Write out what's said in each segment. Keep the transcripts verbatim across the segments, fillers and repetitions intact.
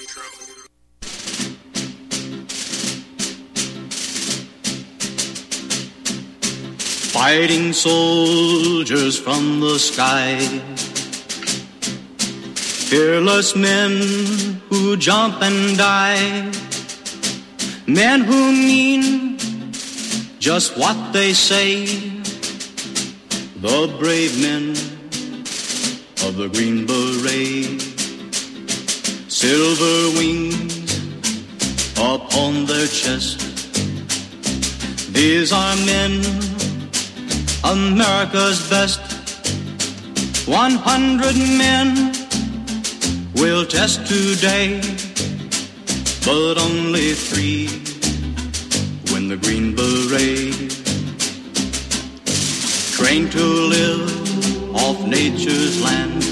Fighting soldiers from the sky, fearless men who jump and die, men who mean just what they say, the brave men of the Green Beret, silver wings upon their chest. These are men, America's best. One hundred men will test today, but only three win the Green Beret. Trained to live off nature's land,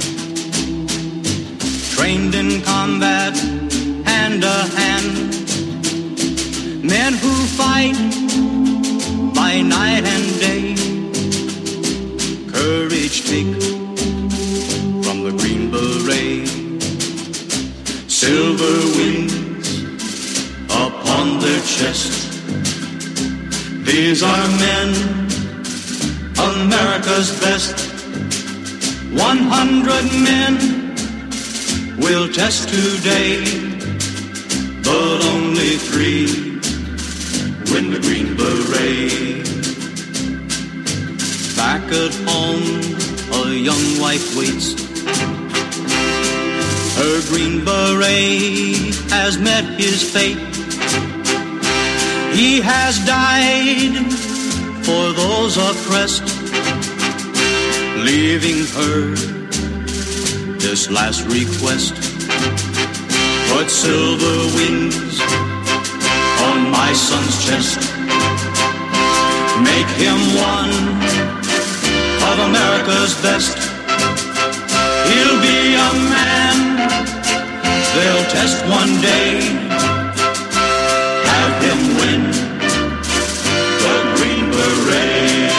trained in combat hand to hand, men who fight by night and day, courage take from the Green Beret, silver wings upon their chest. These are men, America's best. One hundred men will test today, but only three win the Green Beret. Back at home, a young wife waits. Her Green Beret has met his fate. He has died for those oppressed, leaving her this last request. Put silver wings on my son's chest. Make him one of America's best. He'll be a man they'll test one day. Have him win the Green Beret.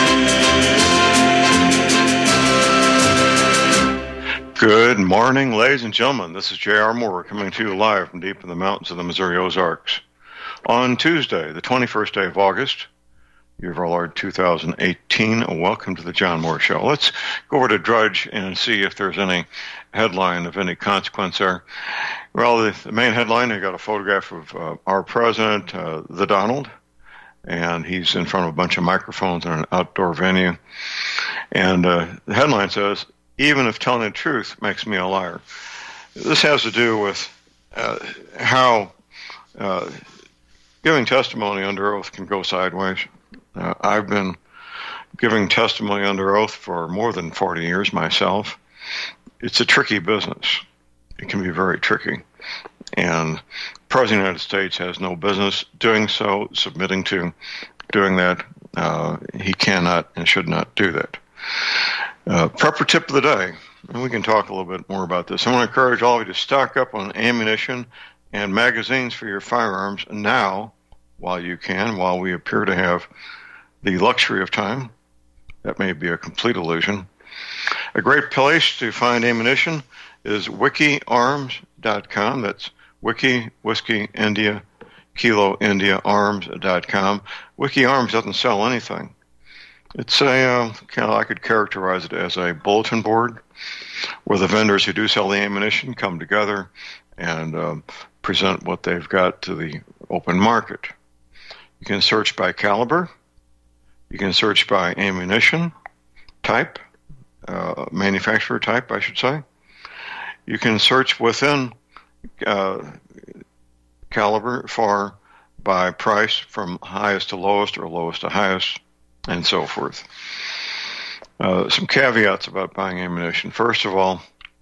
Good morning, ladies and gentlemen. This is J R. Moore coming to you live from deep in the mountains of the Missouri Ozarks. On Tuesday, the twenty-first day of August, year of our Lord two thousand eighteen, welcome to the John Moore Show. Let's go over to Drudge and see if there's any headline of any consequence there. Well, the, the main headline, they got a photograph of uh, our president, uh, the Donald, and he's in front of a bunch of microphones in an outdoor venue. And uh, the headline says, "Even if telling the truth makes me a liar." This has to do with uh, how uh, giving testimony under oath can go sideways. Uh, I've been giving testimony under oath for more than forty years myself. It's a tricky business. It can be very tricky. And the President of the United States has no business doing so, submitting to doing that. Uh, he cannot and should not do that. Uh, prepper tip of the day, and we can talk a little bit more about this. I want to encourage all of you to stock up on ammunition and magazines for your firearms now, while you can, while we appear to have the luxury of time. That may be a complete illusion. A great place to find ammunition is wiki arms dot com. That's Wiki, Whiskey, India, Kilo, India, arms dot com. Wiki Arms doesn't sell anything. It's a, uh, kind of, I could characterize it as a bulletin board where the vendors who do sell the ammunition come together and um, present what they've got to the open market. You can search by caliber. You can search by ammunition type, uh, manufacturer type, I should say. You can search within uh, caliber for by price from highest to lowest or lowest to highest, and so forth. Uh, some caveats about buying ammunition. First of all,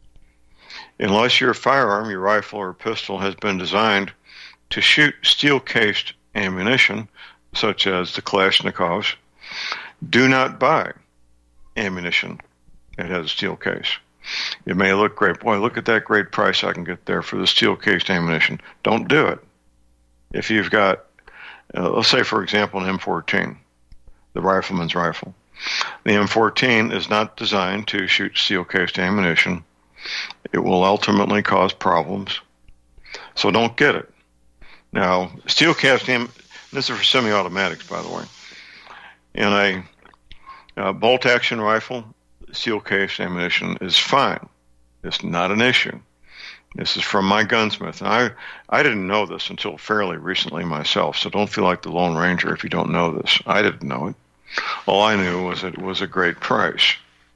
unless your firearm, your rifle or pistol, has been designed to shoot steel-cased ammunition, such as the Kalashnikovs, do not buy ammunition that has a steel case. It may look great. Boy, look at that great price I can get there for the steel-cased ammunition. Don't do it. If you've got, uh, let's say, for example, an M fourteen, the rifleman's rifle. The M fourteen is not designed to shoot steel-cased ammunition. It will ultimately cause problems. So don't get it. Now, steel cast am- this is for semi-automatics, by the way. In a uh, bolt-action rifle, steel cast ammunition is fine. It's not an issue. This is from my gunsmith. And I, I didn't know this until fairly recently myself, so don't feel like the Lone Ranger if you don't know this. I didn't know it. All I knew was it was a great price.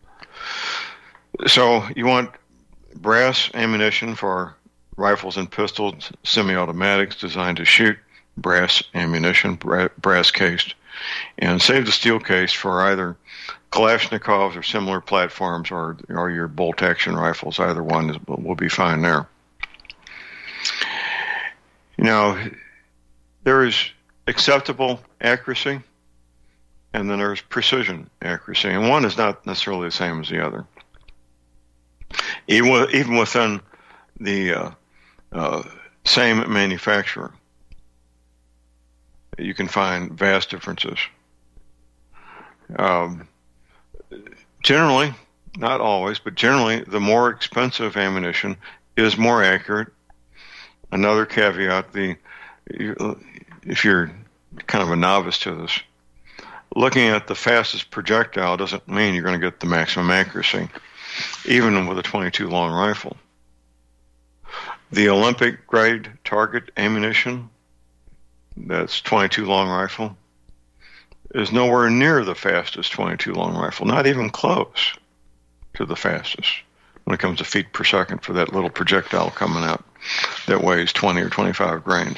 So you want brass ammunition for rifles and pistols, semi-automatics designed to shoot, brass ammunition, brass cased, and save the steel case for either Kalashnikovs or similar platforms, or or your bolt-action rifles. Either one is, will be fine there. Now, there is acceptable accuracy, and then there's precision accuracy, and one is not necessarily the same as the other. Even even within the uh, uh, same manufacturer, you can find vast differences. Um, generally, not always, but generally, the more expensive ammunition is more accurate. Another caveat: the if you're kind of a novice to this, looking at the fastest projectile doesn't mean you're going to get the maximum accuracy, even with a twenty-two long rifle. The Olympic grade target ammunition, that's twenty-two long rifle, is nowhere near the fastest twenty-two long rifle, not even close to the fastest when it comes to feet per second for that little projectile coming out that weighs twenty or twenty-five grains.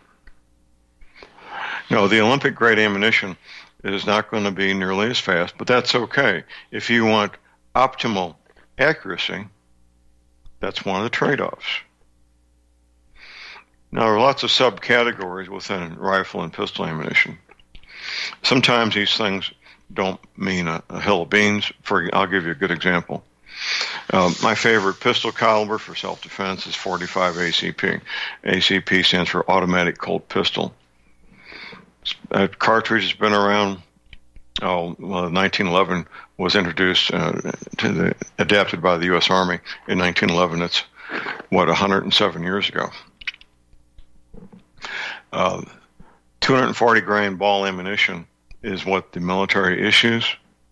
No, the Olympic grade ammunition is not going to be nearly as fast, but that's okay. If you want optimal accuracy, that's one of the trade-offs. Now, there are lots of subcategories within rifle and pistol ammunition. Sometimes these things don't mean a, a hill of beans. For I'll give you a good example. Uh, my favorite pistol caliber for self-defense is forty-five A C P. A C P stands for Automatic Colt Pistol. That cartridge has been around. Oh, well, nineteen eleven was introduced uh, to the adapted by the U S Army in nineteen eleven. That's what one hundred seven years ago. Uh, two hundred forty grain ball ammunition is what the military issues.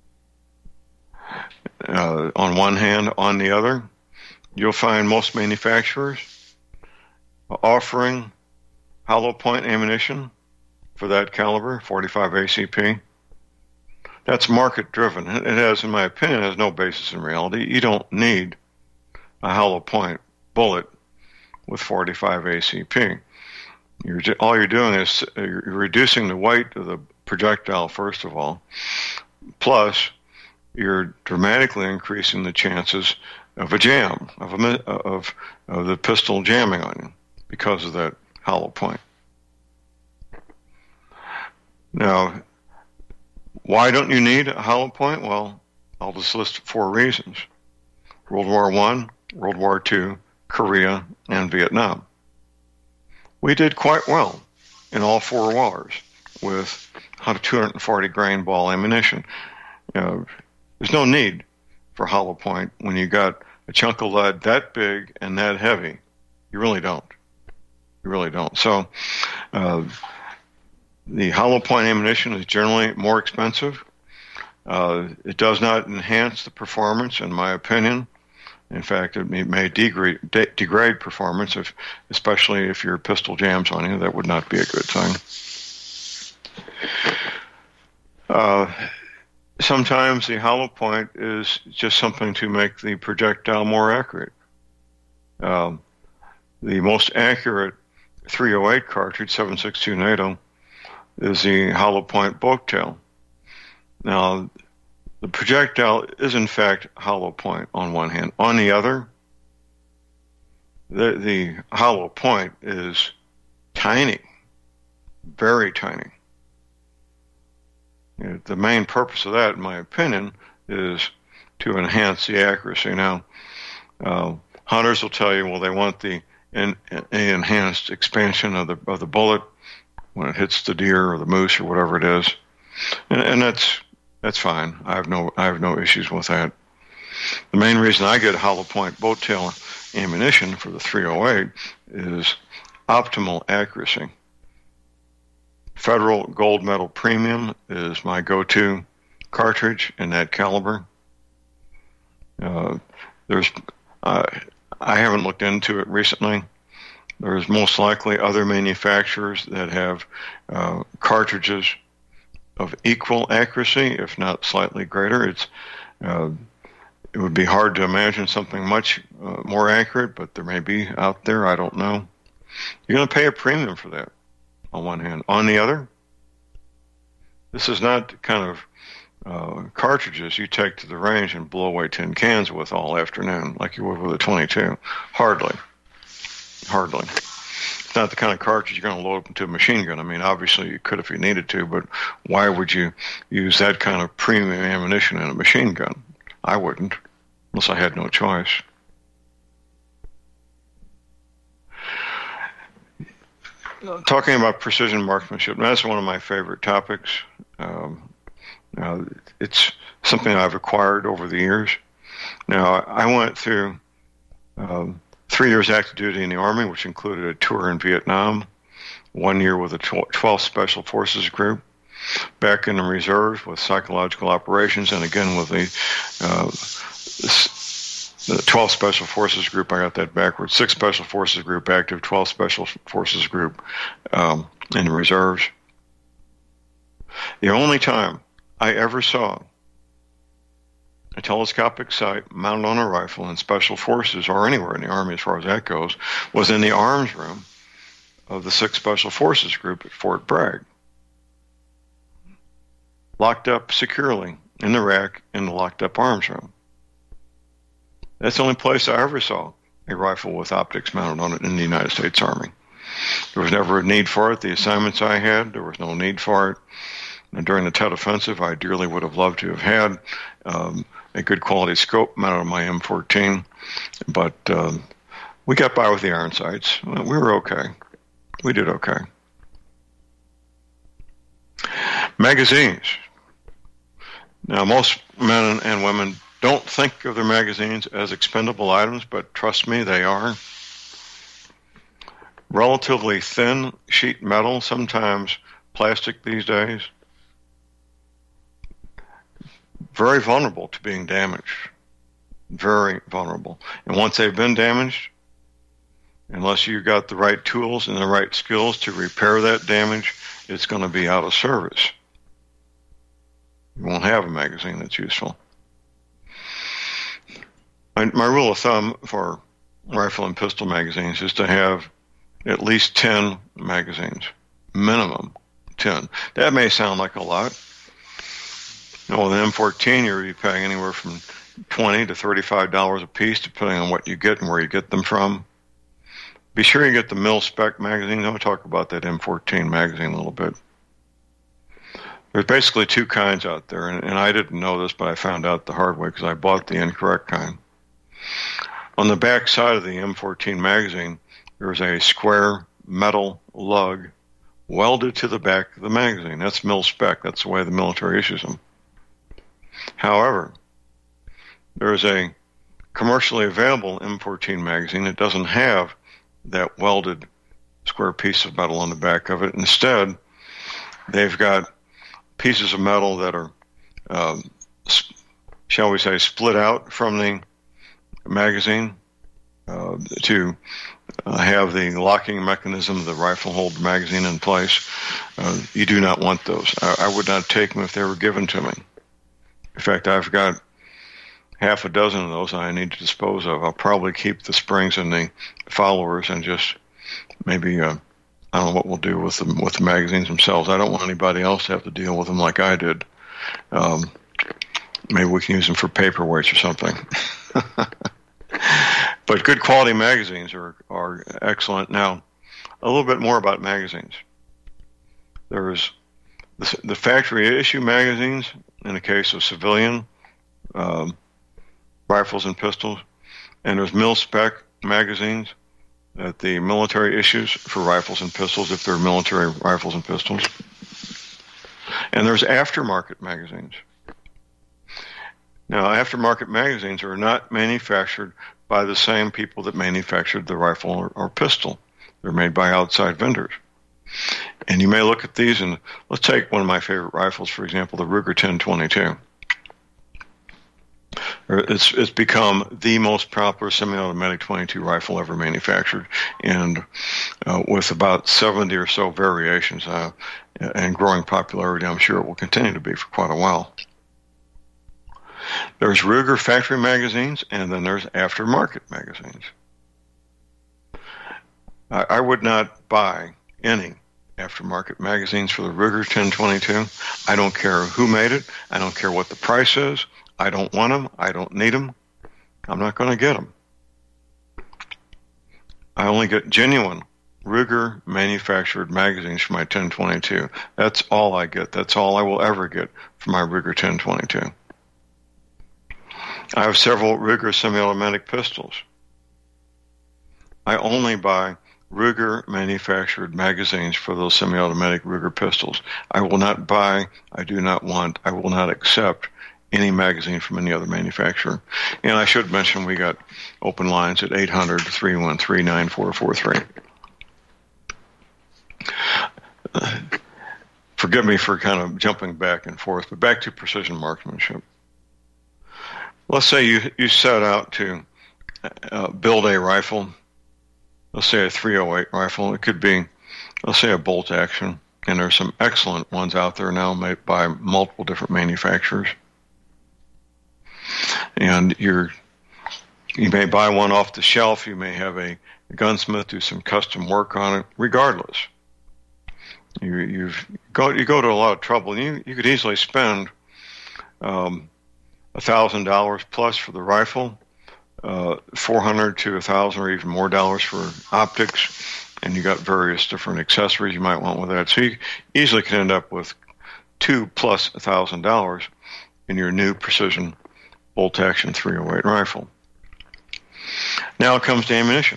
Uh, on one hand, on the other, you'll find most manufacturers offering hollow point ammunition for that caliber, forty-five A C P. That's market driven. It has, in my opinion, has no basis in reality. You don't need a hollow point bullet with forty-five A C P. You're, all you're doing is you're reducing the weight of the projectile, first of all, plus you're dramatically increasing the chances of a jam, of, a, of, of the pistol jamming on you because of that hollow point. Now, why don't you need a hollow point? Well, I'll just list four reasons. World War One, World War Two, Korea, and Vietnam. We did quite well in all four wars with two hundred forty grain ball ammunition. You know, there's no need for hollow point when you got a chunk of lead that big and that heavy. You really don't. You really don't. So uh, the hollow point ammunition is generally more expensive. Uh, it does not enhance the performance, in my opinion. In fact, it may, may degrade, de- degrade performance, if, especially if your pistol jams on you. That would not be a good thing. Uh, sometimes the hollow point is just something to make the projectile more accurate. Um, the most accurate three oh eight cartridge, seven sixty-two NATO, is the hollow point boat tail. Now, the projectile is in fact hollow point on one hand. On the other, the, the hollow point is tiny, very tiny. You know, the main purpose of that, in my opinion, is to enhance the accuracy. Now, uh, hunters will tell you, well, they want the en- enhanced expansion of the of the bullet when it hits the deer or the moose or whatever it is, and, and that's that's fine. I have no I have no issues with that. The main reason I get hollow point boat tail ammunition for the three oh eight is optimal accuracy. Federal Gold Medal Premium is my go-to cartridge in that caliber. Uh, there's, uh, I haven't looked into it recently. There's most likely other manufacturers that have uh, cartridges of equal accuracy, if not slightly greater. It's uh, it would be hard to imagine something much uh, more accurate, but there may be out there. I don't know. You're going to pay a premium for that, on one hand. On the other, this is not the kind of uh, cartridges you take to the range and blow away tin cans with all afternoon, like you would with a twenty-two. Hardly. Hardly. It's not the kind of cartridge you're going to load up into a machine gun. I mean, obviously you could if you needed to, but why would you use that kind of premium ammunition in a machine gun? I wouldn't, unless I had no choice. Talking about precision marksmanship, that's one of my favorite topics. Um, uh, it's something I've acquired over the years. Now, I went through um, three years active duty in the Army, which included a tour in Vietnam, one year with the twelfth Special Forces Group, back in the reserves with psychological operations, and again with the uh, the twelfth Special Forces Group. I got that backwards. sixth Special Forces Group active, twelfth Special Forces Group um, in the reserves. The only time I ever saw a telescopic sight mounted on a rifle in Special Forces, or anywhere in the Army as far as that goes, was in the arms room of the sixth Special Forces Group at Fort Bragg. Locked up securely in the rack in the locked up arms room. That's the only place I ever saw a rifle with optics mounted on it in the United States Army. There was never a need for it. The assignments I had, there was no need for it. And during the Tet Offensive, I dearly would have loved to have had um, a good quality scope mounted on my M fourteen, but um, we got by with the iron sights. We were okay. We did okay. Magazines. Now, most men and women don't think of their magazines as expendable items, but trust me, they are. Relatively thin sheet metal, sometimes plastic these days. Very vulnerable to being damaged. Very vulnerable. And once they've been damaged, unless you got the right tools and the right skills to repair that damage, it's going to be out of service. You won't have a magazine that's useful. My, my rule of thumb for rifle and pistol magazines is to have at least ten magazines. Minimum ten. That may sound like a lot. You know, with an M fourteen, you're paying anywhere from twenty to thirty-five dollars a piece, depending on what you get and where you get them from. Be sure you get the mil-spec magazine. I'm going to talk about that M fourteen magazine a little bit. There's basically two kinds out there, and, and I didn't know this, but I found out the hard way because I bought the incorrect kind. On the back side of the M fourteen magazine, there's a square metal lug welded to the back of the magazine. That's mil-spec. That's the way the military issues them. However, there's a commercially available M fourteen magazine that doesn't have that welded square piece of metal on the back of it. Instead, they've got pieces of metal that are, um, shall we say, split out from the magazine uh, to uh, have the locking mechanism of the rifle hold magazine in place. Uh, you do not want those. I, I would not take them if they were given to me. In fact, I've got half a dozen of those I need to dispose of. I'll probably keep the springs and the followers and just maybe, uh, I don't know what we'll do with them, with the magazines themselves. I don't want anybody else to have to deal with them like I did. Um, maybe we can use them for paperweights or something. But good quality magazines are, are excellent. Now, a little bit more about magazines. There's the, the factory issue magazines in the case of civilian um, rifles and pistols, and there's mil-spec magazines that the military issues for rifles and pistols if they're military rifles and pistols. And there's aftermarket magazines. Now, aftermarket magazines are not manufactured by the same people that manufactured the rifle or, or pistol. They're made by outside vendors. And you may look at these, and let's take one of my favorite rifles, for example, the Ruger ten twenty-two. It's, it's become the most popular semi-automatic twenty-two rifle ever manufactured, and uh, with about seventy or so variations uh, and growing popularity, I'm sure it will continue to be for quite a while. There's Ruger factory magazines, and then there's aftermarket magazines. I, I would not buy any aftermarket magazines for the Ruger ten twenty-two. I don't care who made it. I don't care what the price is. I don't want them. I don't need them. I'm not going to get them. I only get genuine Ruger manufactured magazines for my ten twenty-two. That's all I get. That's all I will ever get for my Ruger ten twenty-two. I have several Ruger semi-automatic pistols. I only buy Ruger manufactured magazines for those semi-automatic Ruger pistols. I will not buy, I do not want, I will not accept any magazine from any other manufacturer. And I should mention we got open lines at eight hundred, three one three, nine four four three. Uh, forgive me for kind of jumping back and forth, but back to precision marksmanship. Let's say you, you set out to uh, build a rifle, let's say a three oh eight rifle. It could be, let's say, a bolt action, and there's some excellent ones out there now made by multiple different manufacturers. And you're, you may buy one off the shelf. You may have a, a gunsmith do some custom work on it. Regardless, you you've go you go to a lot of trouble. You you could easily spend um, a thousand dollars plus for the rifle, uh, four hundred to a thousand or even more dollars for optics, and you got various different accessories you might want with that. So you easily can end up with two plus a thousand dollars in your new precision bolt action three oh eight rifle. Now it comes to ammunition.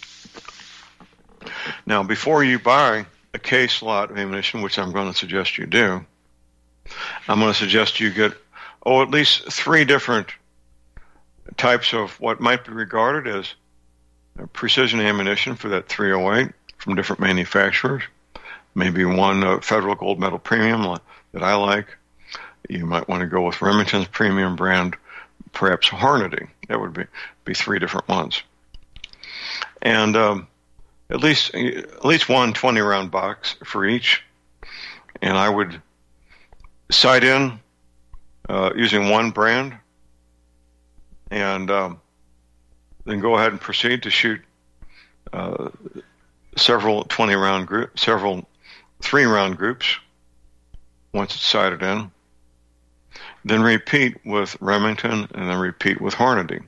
Now, before you buy a case lot of ammunition, which I'm going to suggest you do, I'm going to suggest you get, oh, at least three different types of what might be regarded as precision ammunition for that three oh eight from different manufacturers. Maybe one uh, Federal Gold Medal Premium that I like. You might want to go with Remington's premium brand, perhaps Hornady. That would be, be three different ones. And um, at least at least one twenty-round box for each. And I would sight in uh, using one brand, and um, then go ahead and proceed to shoot uh, several twenty-round group, several three-round groups once it's sighted in. Then repeat with Remington, and then repeat with Hornady.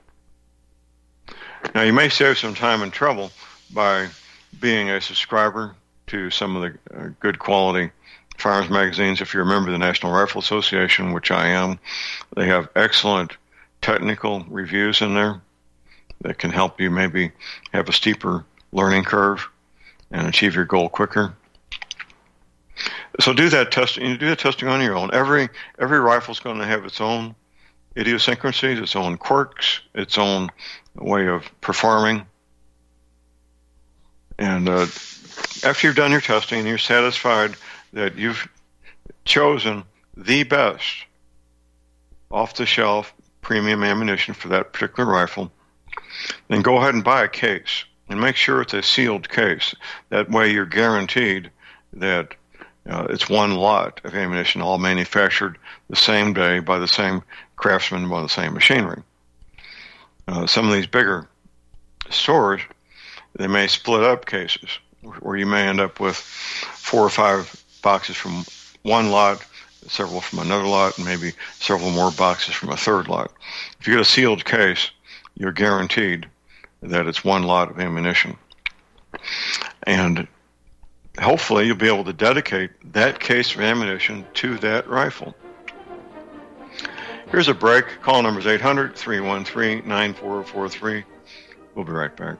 Now, you may save some time and trouble by being a subscriber to some of the uh, good quality firearms magazines. If you're a member of the National Rifle Association, which I am, they have excellent technical reviews in there that can help you maybe have a steeper learning curve and achieve your goal quicker. So do that testing. You do that testing on your own. Every every rifle is going to have its own idiosyncrasies, its own quirks, its own way of performing. And uh, after you've done your testing and you're satisfied that you've chosen the best off-the-shelf premium ammunition for that particular rifle, then go ahead and buy a case and make sure it's a sealed case. That way you're guaranteed that Uh, it's one lot of ammunition, all manufactured the same day by the same craftsman, by the same machinery. Uh, some of these bigger stores, they may split up cases, where you may end up with four or five boxes from one lot, several from another lot, and maybe several more boxes from a third lot. If you get a sealed case, you're guaranteed that it's one lot of ammunition. And hopefully you'll be able to dedicate that case of ammunition to that rifle. Here's a break. Call number is eight hundred, three one three, nine four four three. We'll be right back.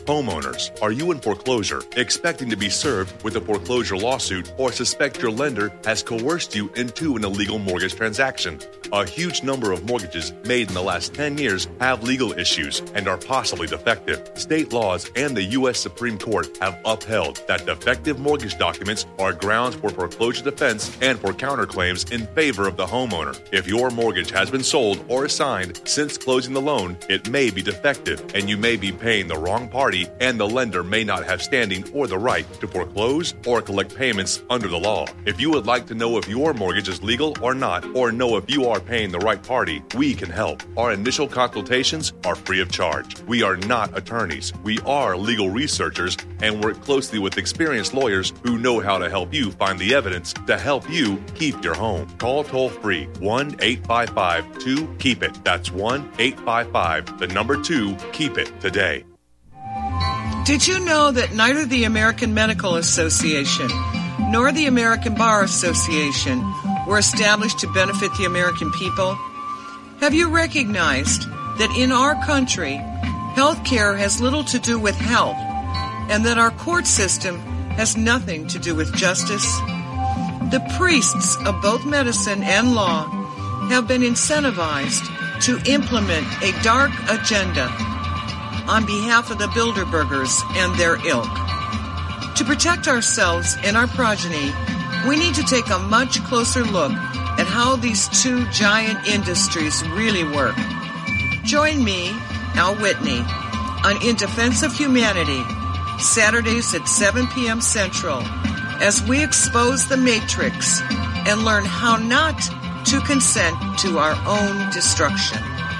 Homeowners, are you in foreclosure, expecting to be served with a foreclosure lawsuit, or suspect your lender has coerced you into an illegal mortgage transaction? A huge number of mortgages made in the last ten years have legal issues and are possibly defective. State laws and the U S Supreme Court have upheld that defective mortgage documents are grounds for foreclosure defense and for counterclaims in favor of the homeowner. If your mortgage has been sold or assigned since closing the loan, it may be defective and you may be paying the wrong party, and the lender may not have standing or the right to foreclose or collect payments under the law. If you would like to know if your mortgage is legal or not, or know if you are paying the right party, we can help. Our initial consultations are free of charge. We are not attorneys. We are legal researchers and work closely with experienced lawyers who know how to help you find the evidence to help you keep your home. Call toll-free one eight five five two keep it. That's one eight five five, the number two, keep it today. Did you know that neither the American Medical Association nor the American Bar Association were established to benefit the American people? Have you recognized that in our country, health care has little to do with health, and that our court system has nothing to do with justice? The priests of both medicine and law have been incentivized to implement a dark agenda on behalf of the Bilderbergers and their ilk. To protect ourselves and our progeny, we need to take a much closer look at how these two giant industries really work. Join me, Al Whitney, on In Defense of Humanity, Saturdays at seven p.m. Central, as we expose the Matrix and learn how not to consent to our own destruction.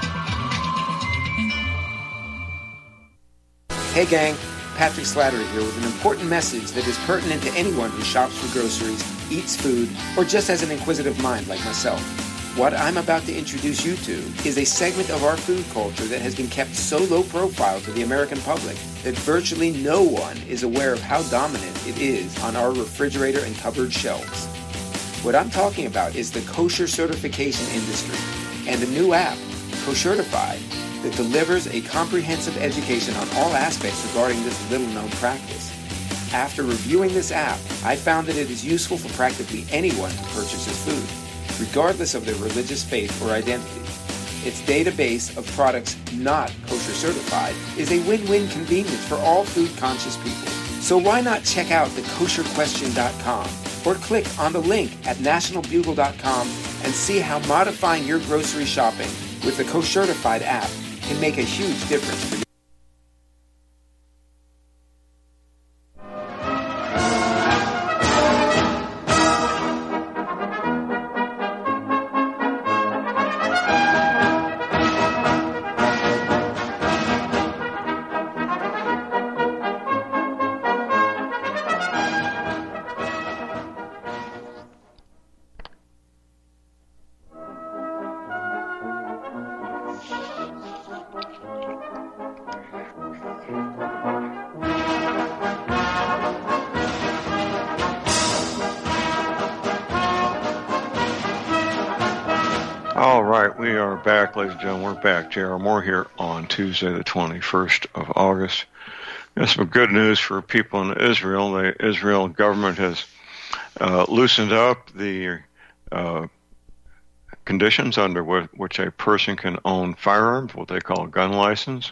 Hey gang, Patrick Slattery here with an important message that is pertinent to anyone who shops for groceries, eats food, or just has an inquisitive mind like myself. What I'm about to introduce you to is a segment of our food culture that has been kept so low profile to the American public that virtually no one is aware of how dominant it is on our refrigerator and cupboard shelves. What I'm talking about is the kosher certification industry and a new app, Koshertified, that delivers a comprehensive education on all aspects regarding this little-known practice. After reviewing this app, I found that it is useful for practically anyone who purchases food, regardless of their religious faith or identity. Its database of products not kosher certified is a win-win convenience for all food-conscious people. So why not check out the kosher question dot com or click on the link at national bugle dot com and see how modifying your grocery shopping with the Koshertified app can make a huge difference for you. All right, we are back, ladies and gentlemen. We're back. J R. Moore here on Tuesday, the twenty-first of August. Got some good news for people in Israel. The Israel government has uh, loosened up the uh, conditions under w- which a person can own firearms, what they call a gun license.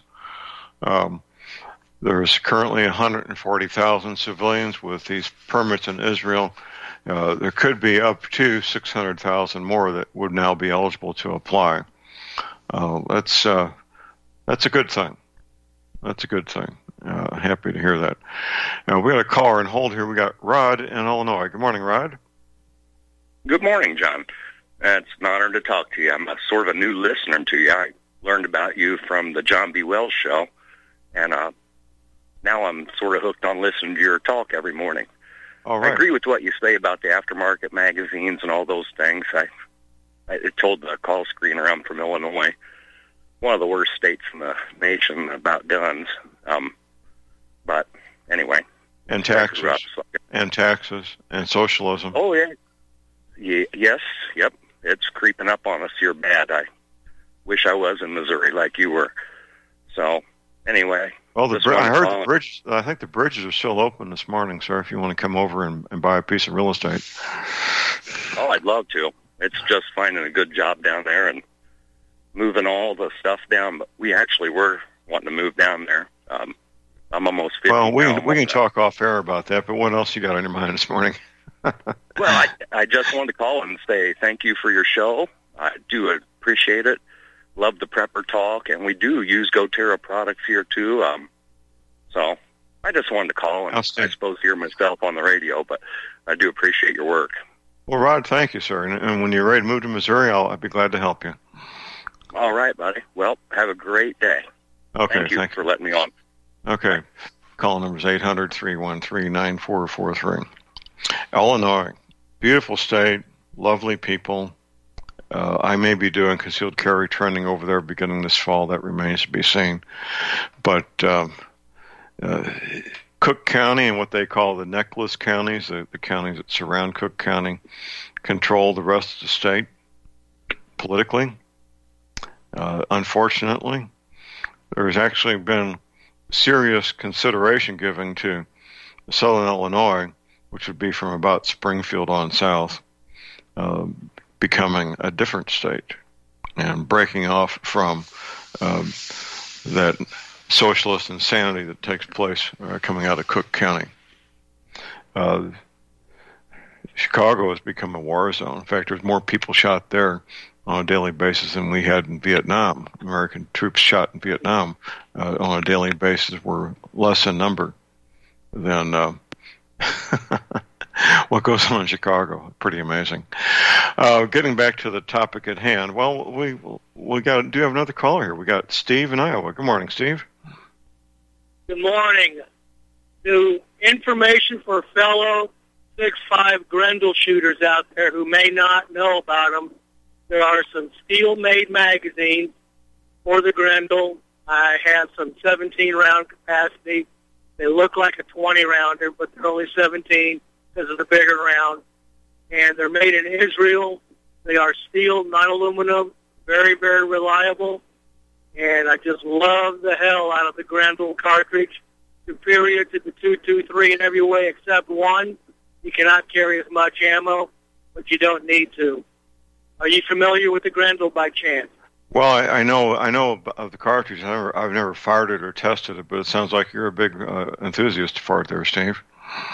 Um, there's currently one hundred forty thousand civilians with these permits in Israel. Uh, there could be up to six hundred thousand more that would now be eligible to apply. Uh, that's uh, that's a good thing. That's a good thing. Uh, happy to hear that. Uh, we got a caller on hold here. We got Rod in Illinois. Good morning, Rod. Good morning, John. Uh, it's an honor to talk to you. I'm a, sort of a new listener to you. I learned about you from the John B. Wells show, and uh, now I'm sort of hooked on listening to your talk every morning. All right. I agree with what you say about the aftermarket magazines and all those things. I, I told the call screener I'm from Illinois, one of the worst states in the nation about guns. Um, but anyway. And taxes. And taxes. And socialism. Oh, yeah. Ye- yes, yep. It's creeping up on us here bad. I wish I was in Missouri like you were. So, anyway, Well, the Just br- I wanted to heard call. the bridge. I think the bridges are still open this morning, sir. If you want to come over and, and buy a piece of real estate. Oh, I'd love to. It's just finding a good job down there and moving all the stuff down. But we actually were wanting to move down there. Um, I'm almost fifty. Well, we now. can, we can talk off air about that. But what else you got on your mind this morning? Well, I, I just wanted to call and say thank you for your show. I do appreciate it. Love the prepper talk, and we do use GoTerra products here too. Um, so I just wanted to call and I suppose hear myself on the radio, but I do appreciate your work. Well, Rod, thank you, sir. And, and when you're ready to move to Missouri, I'll, I'd be glad to help you. All right, buddy. Well, have a great day. Okay, thank you thank for letting me on. Okay. Call number is eight hundred, three one three, nine four four three. Illinois, beautiful state, lovely people. Uh, I may be doing concealed carry training over there beginning this fall. That remains to be seen. But um, uh, Cook County and what they call the necklace counties, the, the counties that surround Cook County, control the rest of the state politically. Uh, unfortunately, there's actually been serious consideration given to southern Illinois, which would be from about Springfield on south, uh, becoming a different state and breaking off from um, that socialist insanity that takes place uh, coming out of Cook County. Uh, Chicago has become a war zone. In fact, there's more people shot there on a daily basis than we had in Vietnam. American troops shot in Vietnam uh, on a daily basis were less in number than uh, what goes on in Chicago. Pretty amazing. Uh, getting back to the topic at hand. Well, we we got do have another caller here. We got Steve in Iowa. Good morning, Steve. Good morning. New information for fellow six five Grendel shooters out there who may not know about them. There are some steel-made magazines for the Grendel. I have some seventeen round capacity. They look like a twenty rounder, but they're only seventeen because of the bigger round. And they're made in Israel. They are steel, not aluminum. Very, very reliable. And I just love the hell out of the Grendel cartridge. Superior to the two twenty-three in every way except one. You cannot carry as much ammo, but you don't need to. Are you familiar with the Grendel by chance? Well, I, I know I know of the cartridge. I never, I've never fired it or tested it, but it sounds like you're a big uh, enthusiast for it there, Steve.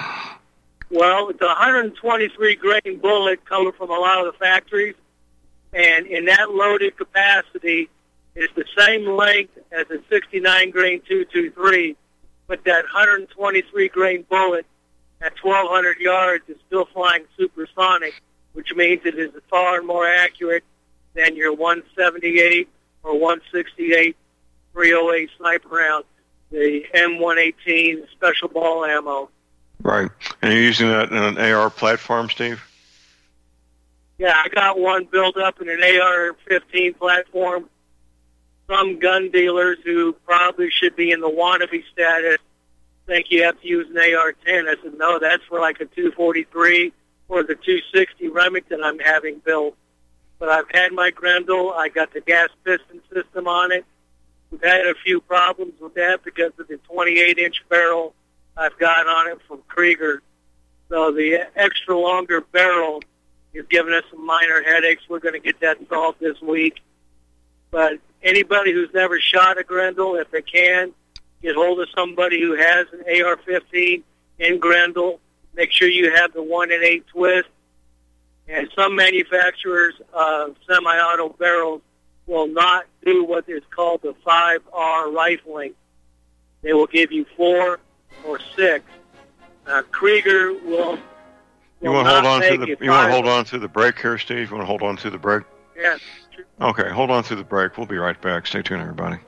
Well, it's a one twenty-three grain bullet coming from a lot of the factories, and in that loaded capacity, it's the same length as a sixty-nine grain two twenty-three, but that one twenty-three grain bullet at twelve hundred yards is still flying supersonic, which means it is far more accurate than your one seventy-eight or one sixty-eight three oh eight sniper round, the M one eighteen special ball ammo. Right. And you're using that in an A R platform, Steve? Yeah, I got one built up in an A R fifteen platform. Some gun dealers who probably should be in the wannabe status think you have to use an A R ten. I said, no, that's for like a two forty-three or the two sixty Remington I'm having built. But I've had my Grendel. I got the gas piston system on it. We've had a few problems with that because of the twenty-eight inch barrel I've got on it from Krieger. So the extra longer barrel is giving us some minor headaches. We're going to get that solved this week. But anybody who's never shot a Grendel, if they can, get hold of somebody who has an A R fifteen in Grendel. Make sure you have the one in eight twist. And some manufacturers of semi-auto barrels will not do what is called the five R rifling. They will give you four or six. Uh, Krieger will. You will want to hold on to the you you want to hold on to the break here, Steve? You want to hold on to the break? Yes. Okay, hold on to the break. We'll be right back. Stay tuned, everybody.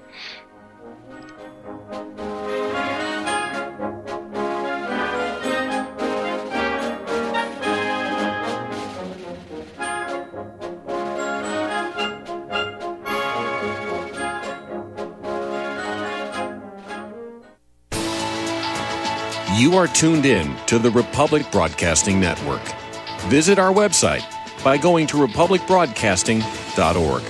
You are tuned in to the Republic Broadcasting Network. Visit our website by going to republic broadcasting dot org.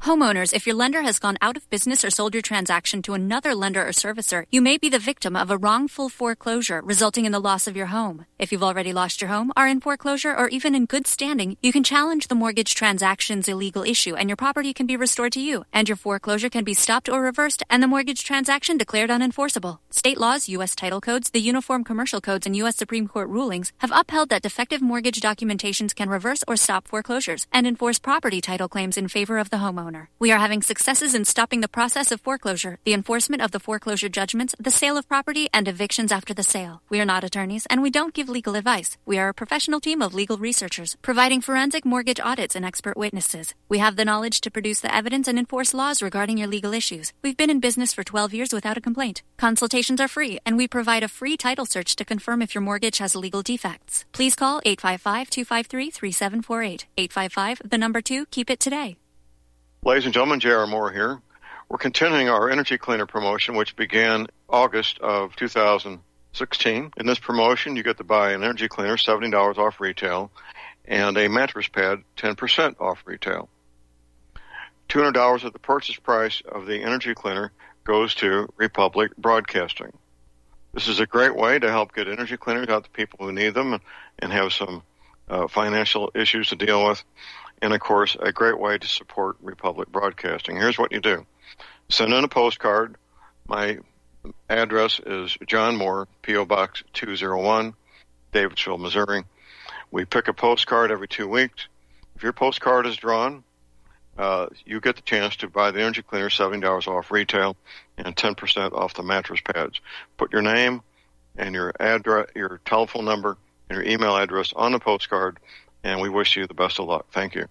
Homeowners, if your lender has gone out of business or sold your transaction to another lender or servicer, you may be the victim of a wrongful foreclosure, resulting in the loss of your home. If you've already lost your home, are in foreclosure, or even in good standing, you can challenge the mortgage transaction's illegal issue, and your property can be restored to you, and your foreclosure can be stopped or reversed, and the mortgage transaction declared unenforceable. State laws, U S title codes, the Uniform Commercial Codes, and U S Supreme Court rulings have upheld that defective mortgage documentations can reverse or stop foreclosures and enforce property title claims in favor of the homeowner. We are having successes in stopping the process of foreclosure, the enforcement of the foreclosure judgments, the sale of property, and evictions after the sale. We are not attorneys, and we don't give legal advice. We are a professional team of legal researchers, providing forensic mortgage audits and expert witnesses. We have the knowledge to produce the evidence and enforce laws regarding your legal issues. We've been in business for twelve years without a complaint. Consultations are free, and we provide a free title search to confirm if your mortgage has legal defects. Please call eight five five, two five three, three seven four eight. eight five five, the number two, keep it today. Ladies and gentlemen, J R. Moore here. We're continuing our Energy Cleaner promotion, which began August of two thousand sixteen. In this promotion, you get to buy an Energy Cleaner, seventy dollars off retail, and a mattress pad, ten percent off retail. two hundred dollars of the purchase price of the Energy Cleaner goes to Republic Broadcasting. This is a great way to help get energy cleaners out to people who need them and, and have some uh, financial issues to deal with. And, of course, a great way to support Republic Broadcasting. Here's what you do. Send in a postcard. My address is John Moore, P O. Box two oh one, Davidsville, Missouri. We pick a postcard every two weeks. If your postcard is drawn, uh, you get the chance to buy the Energy Cleaner, seventy dollars off retail, and ten percent off the mattress pads. Put your name and your address, your telephone number, and your email address on the postcard, and we wish you the best of luck. Thank you.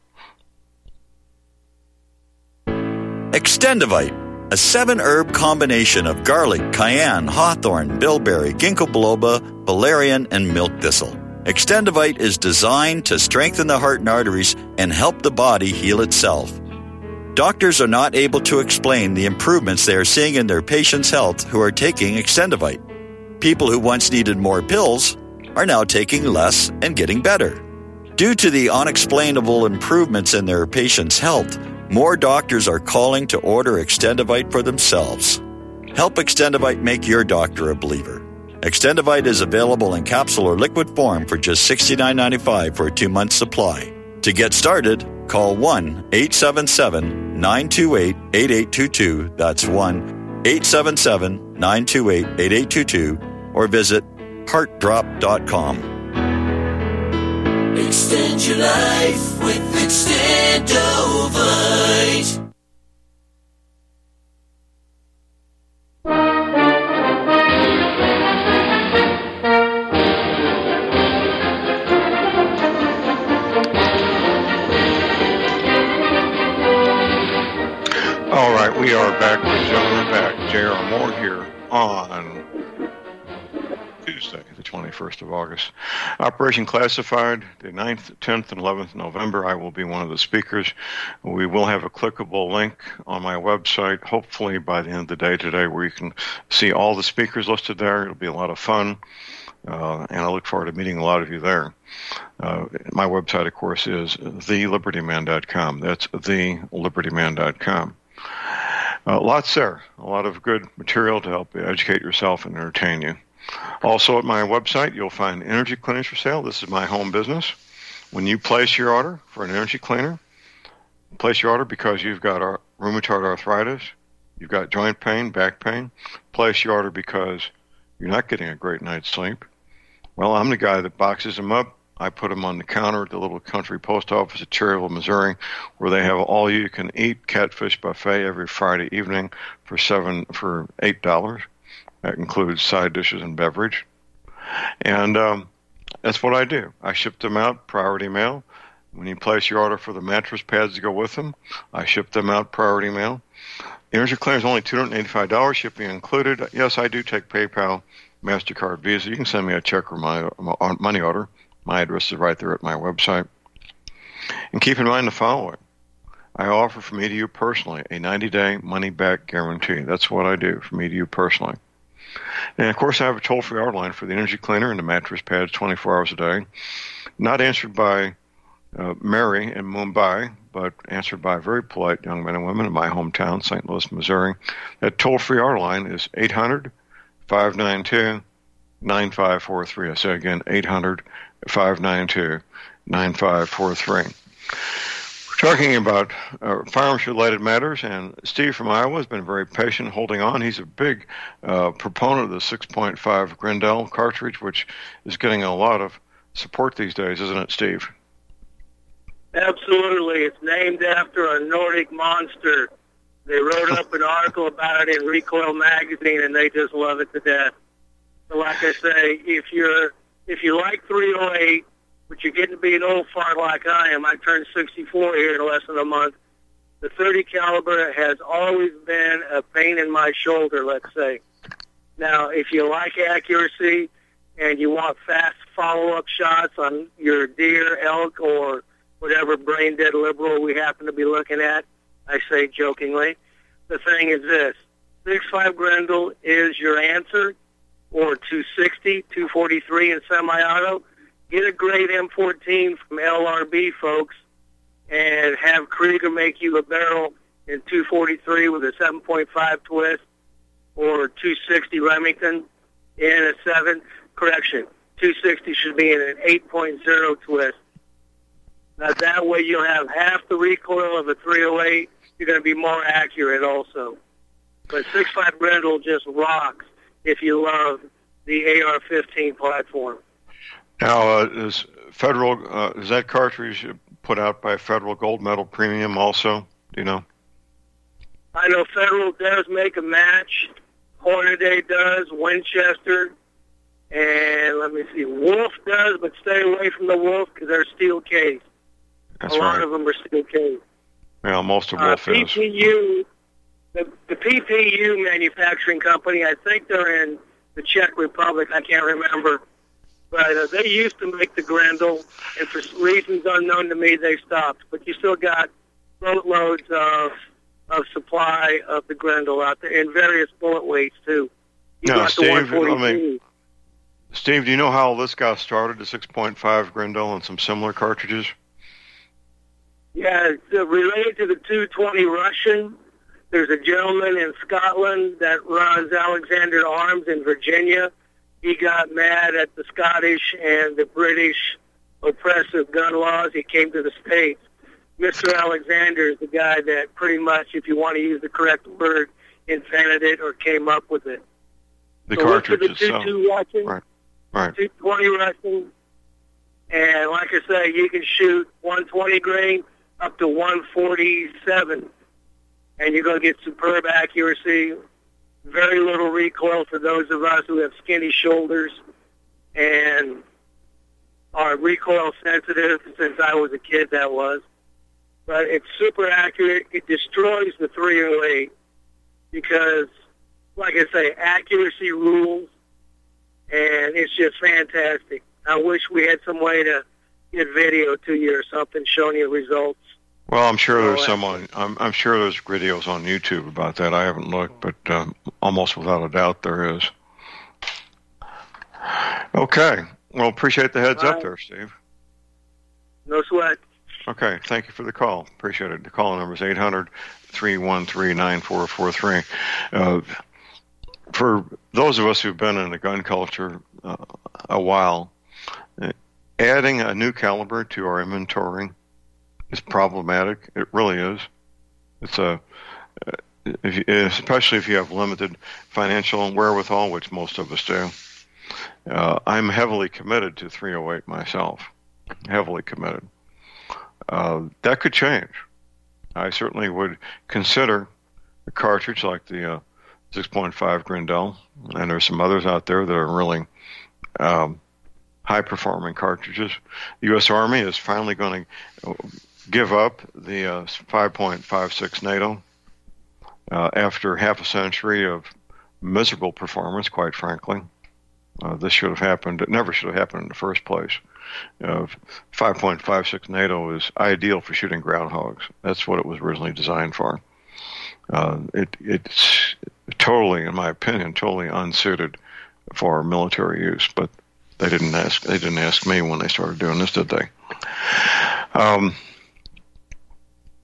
Extendivite, a seven-herb combination of garlic, cayenne, hawthorn, bilberry, ginkgo biloba, valerian, and milk thistle. Extendivite is designed to strengthen the heart and arteries and help the body heal itself. Doctors are not able to explain the improvements they are seeing in their patients' health who are taking Extendivite. People who once needed more pills are now taking less and getting better. Due to the unexplainable improvements in their patients' health, more doctors are calling to order Extendivite for themselves. Help Extendivite make your doctor a believer. Extendivite is available in capsule or liquid form for just sixty-nine ninety-five for a two-month supply. To get started, call one eight seven seven, nine two eight, eight eight two two. That's one eight seven seven, nine two eight, eight eight two two, or visit heart drop dot com. Extend your life with Extendovite. All right, we are back. Ladies and gentlemen, we're back. J R. Moore here on Tuesday, the twenty-first of August. Operation Classified, the ninth, tenth, and eleventh of November. I will be one of the speakers. We will have a clickable link on my website, hopefully by the end of the day today, where you can see all the speakers listed there. It'll be a lot of fun, uh, and I look forward to meeting a lot of you there. Uh, my website, of course, is the liberty man dot com. That's the liberty man dot com. Uh, lots there. A lot of good material to help you educate yourself and entertain you. Also at my website, you'll find energy cleaners for sale. This is my home business. When you place your order for an energy cleaner, place your order because you've got rheumatoid arthritis, you've got joint pain, back pain. Place your order because you're not getting a great night's sleep. Well, I'm the guy that boxes them up. I put them on the counter at the little country post office at Cherryville, Missouri, where they have all-you-can-eat catfish buffet every Friday evening for seven for eight dollars. That includes side dishes and beverage. And um, that's what I do. I ship them out priority mail. When you place your order for the mattress pads to go with them, I ship them out priority mail. Energy Cleaner is only two hundred eighty-five dollars, shipping included. Yes, I do take PayPal, MasterCard, Visa. You can send me a check or my, my money order. My address is right there at my website. And keep in mind the following. I offer from me to you personally a ninety-day money-back guarantee. That's what I do from me to you personally. And, of course, I have a toll-free outline for the Energy Cleaner and the mattress pads twenty-four hours a day. Not answered by uh, Mary in Mumbai, but answered by very polite young men and women in my hometown, Saint Louis, Missouri. That toll-free our line is eight hundred, five nine two, nine five four three. I say again, eight hundred, five nine two, nine five four three. We're talking about uh, firearms-related matters, and Steve from Iowa has been very patient holding on. He's a big uh, proponent of the six point five Grendel cartridge, which is getting a lot of support these days, isn't it, Steve? Absolutely. It's named after a Nordic monster. They wrote up an article about it in Recoil magazine, and they just love it to death. So like I say, if you're if you like three oh eight, but you're getting to be an old fart like I am, I turned sixty-four here in less than a month, the thirty caliber has always been a pain in my shoulder, let's say. Now, if you like accuracy and you want fast follow-up shots on your deer, elk, or whatever brain-dead liberal we happen to be looking at, I say jokingly, the thing is this. six point five Grendel is your answer, or two sixty, two forty-three in semi-auto. Get a great M fourteen from L R B, folks, and have Krieger make you a barrel in two forty-three with a seven point five twist, or two sixty Remington in a seven. Correction, two sixty should be in an eight point oh twist. Now, that way you'll have half the recoil of a three oh eight. You're going to be more accurate also. But six point five Grendel just rocks if you love the A R fifteen platform. Now, uh, is Federal, uh, is that cartridge put out by Federal Gold Medal Premium also? Do you know? I know Federal does make a match. Hornady does. Winchester. And let me see. Wolf does, but stay away from the Wolf because they're steel case. That's a lot right. of them are steel case. Yeah, most of Wolf uh, is. P P U, the, the P P U manufacturing company, I think they're in the Czech Republic. I can't remember. But uh, they used to make the Grendel, and for reasons unknown to me, they stopped. But you still got boatloads of of supply of the Grendel out there in various bullet weights, too. You No, got the Steve, let one forty-two. me, Steve, do you know how this got started, the six point five Grendel and some similar cartridges? Yeah, it's uh, related to the two twenty Russian. There's a gentleman in Scotland that runs Alexander Arms in Virginia. He got mad at the Scottish and the British oppressive gun laws. He came to the States. Mister Alexander is the guy that pretty much, if you want to use the correct word, invented it or came up with it. The so cartridge look for the itself. two two Russian, Right, right. two twenty Russian, and like I say, you can shoot one twenty grain up to one forty-seven, and you're going to get superb accuracy. Very little recoil for those of us who have skinny shoulders and are recoil sensitive. Since I was a kid, that was. But it's super accurate. It destroys the three oh eight because, like I say, accuracy rules, and it's just fantastic. I wish we had some way to get video to you or something showing you results. Well, I'm sure there's Oh, some on, I'm, I'm sure there's videos on YouTube about that. I haven't looked, but um, almost without a doubt there is. Okay. Well, appreciate the heads All up right. there, Steve. No sweat. Okay. Thank you for the call. Appreciate it. The call number is eight hundred, three one three, nine four four three. Uh, for those of us who've been in the gun culture uh, a while, uh, adding a new caliber to our inventory is problematic. It really is. It's a, if you, especially if you have limited financial wherewithal, which most of us do. Uh, I'm heavily committed to three oh eight myself. Heavily committed. Uh, that could change. I certainly would consider a cartridge like the uh, six point five Grendel, and there's some others out there that are really um, high-performing cartridges. The U S Army is finally going to give up the uh, five point five six NATO uh, after half a century of miserable performance, quite frankly. Uh, this should have happened. It never should have happened in the first place. Uh, five point five six NATO is ideal for shooting groundhogs. That's what it was originally designed for. Uh, it, it's totally, in my opinion, totally unsuited for military use. But they didn't ask. They didn't ask me when they started doing this, did they? Um,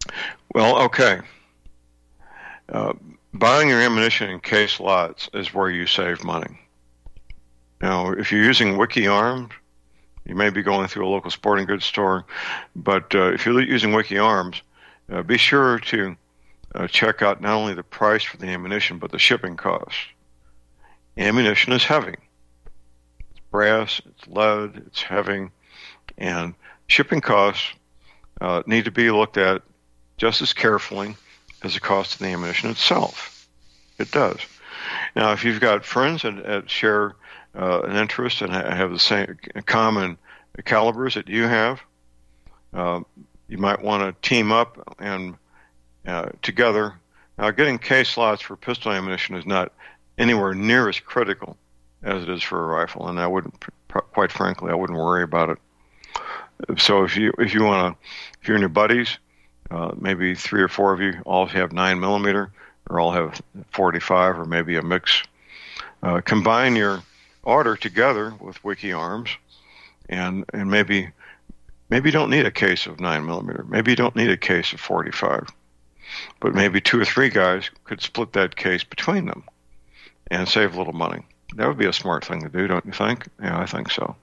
Well, okay. Uh, buying your ammunition in case lots is where you save money. Now, if you're using Wiki Arms, you may be going through a local sporting goods store, but uh, if you're using Wiki Arms, uh, be sure to uh, check out not only the price for the ammunition, but the shipping cost. Ammunition is heavy. It's brass, it's lead, it's heavy, and shipping costs uh, need to be looked at just as carefully as the cost of the ammunition itself. It does. Now, if you've got friends that, that share uh, an interest and have the same common calibers that you have, uh, you might want to team up and uh, together. Now, getting case slots for pistol ammunition is not anywhere near as critical as it is for a rifle, and I wouldn't, quite frankly, I wouldn't worry about it. So if you if you want to, if you're and your buddies, uh, maybe three or four of you all have nine millimeter, or all have forty-five, or maybe a mix. Uh, combine your order together with Wiki Arms, and and maybe maybe you don't need a case of nine millimeter. Maybe you don't need a case of forty-five, but maybe two or three guys could split that case between them and save a little money. That would be a smart thing to do, don't you think? Yeah, I think so.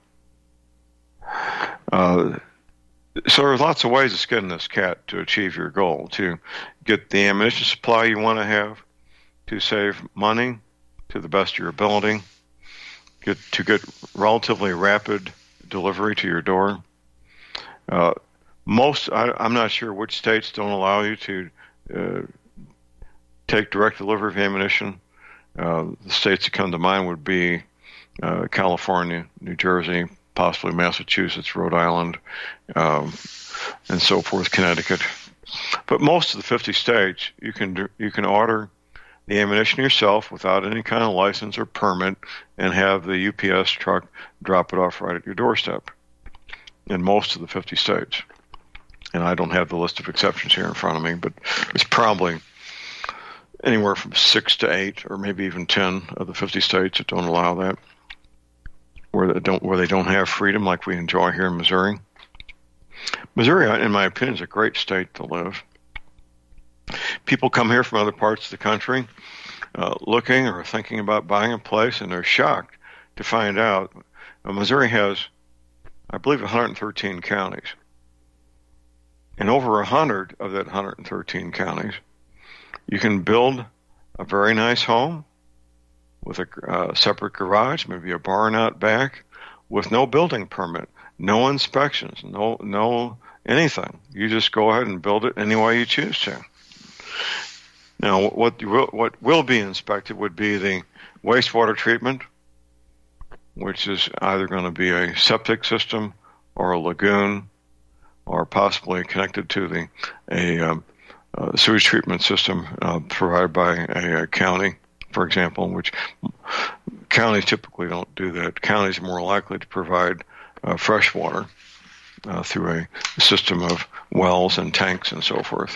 Uh, so there's lots of ways to skin this cat to achieve your goal, to get the ammunition supply you want to have, to save money to the best of your ability, get to get relatively rapid delivery to your door. Uh, most, I, I'm not sure which states don't allow you to uh, take direct delivery of ammunition. Uh, the states that come to mind would be uh, California, New Jersey, possibly Massachusetts, Rhode Island, um, and so forth, Connecticut. But most of the fifty states, you can do, you can order the ammunition yourself without any kind of license or permit and have the U P S truck drop it off right at your doorstep in most of the fifty states. And I don't have the list of exceptions here in front of me, but it's probably anywhere from six to eight, or maybe even ten of the fifty states that don't allow that, where they don't where they don't have freedom like we enjoy here in Missouri. Missouri, in my opinion, is a great state to live. People come here from other parts of the country uh, looking or thinking about buying a place, and they're shocked to find out uh, Missouri has, I believe, one hundred thirteen counties. And over one hundred of that one hundred thirteen counties, you can build a very nice home with a uh, separate garage, maybe a barn out back, with no building permit, no inspections, no no anything. You just go ahead and build it any way you choose to. Now, what you will, what will be inspected would be the wastewater treatment, which is either going to be a septic system or a lagoon, or possibly connected to the a um, uh, sewage treatment system uh, provided by a, a county, for example, which counties typically don't do that. Counties are more likely to provide uh, fresh water uh, through a system of wells and tanks and so forth.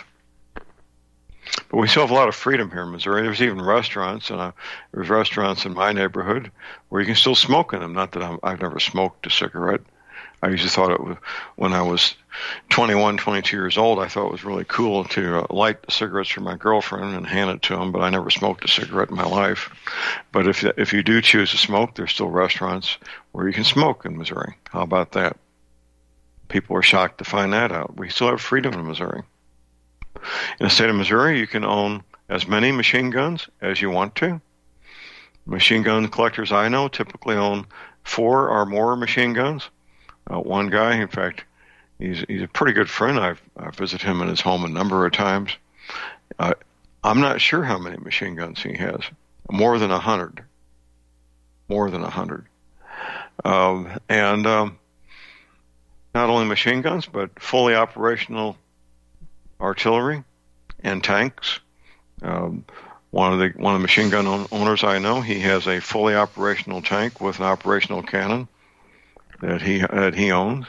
But we still have a lot of freedom here in Missouri. There's even restaurants, and uh, there's restaurants in my neighborhood where you can still smoke in them. Not that I'm, I've never smoked a cigarette. I usually thought it was, when I was twenty-one, twenty-two years old, I thought it was really cool to uh, light cigarettes for my girlfriend and hand it to them, but I never smoked a cigarette in my life. But if if you do choose to smoke, there's still restaurants where you can smoke in Missouri. How about that? People are shocked to find that out. We still have freedom in Missouri. In the state of Missouri, you can own as many machine guns as you want to. Machine gun collectors I know typically own four or more machine guns. Uh, one guy, in fact, he's he's a pretty good friend. I've, I've visited him in his home a number of times. Uh, I'm not sure how many machine guns he has. More than a hundred. More than a hundred. Um, and um, not only machine guns, but fully operational artillery and tanks. Um, one of the one of the machine gun own, owners I know, he has a fully operational tank with an operational cannon that he that he owns.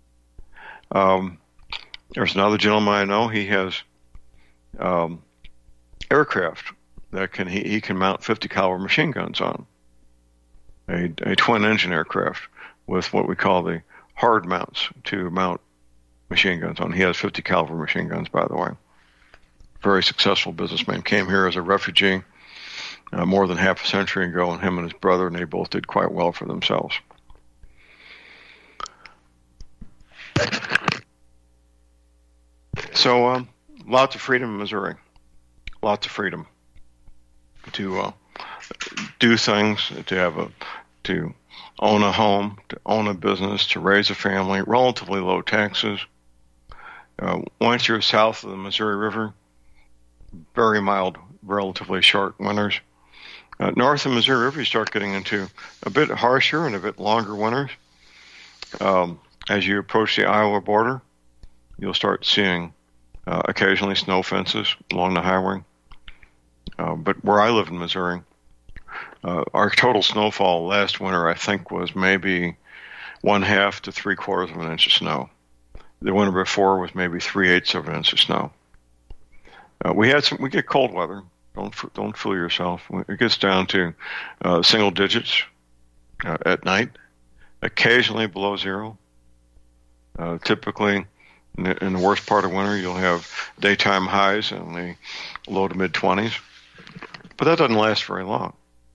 Um, there's another gentleman I know. He has um, aircraft that can he, he can mount fifty caliber machine guns on. A, a twin engine aircraft with what we call the hard mounts to mount machine guns on. He has fifty caliber machine guns, by the way. very successful businessman, came here as a refugee uh, more than half a century ago, and him and his brother, and they both did quite well for themselves. So, um, lots of freedom in Missouri. Lots of freedom to uh, do things, to have a, to own a home, to own a business, to raise a family. Relatively low taxes. Uh, once you're south of the Missouri River, very mild, relatively short winters. Uh, north of the Missouri River, you start getting into a bit harsher and a bit longer winters. Um, as you approach the Iowa border, you'll start seeing uh, occasionally snow fences along the highway. Uh, but where I live in Missouri, uh, our total snowfall last winter, I think, was maybe one half to three quarters of an inch of snow. The winter before was maybe three eighths of an inch of snow. Uh, we had some. We get cold weather. Don't don't fool yourself. It gets down to uh, single digits uh, at night, occasionally below zero. Uh, typically, in the, in the worst part of winter, you'll have daytime highs in the low to mid twenties, but that doesn't last very long.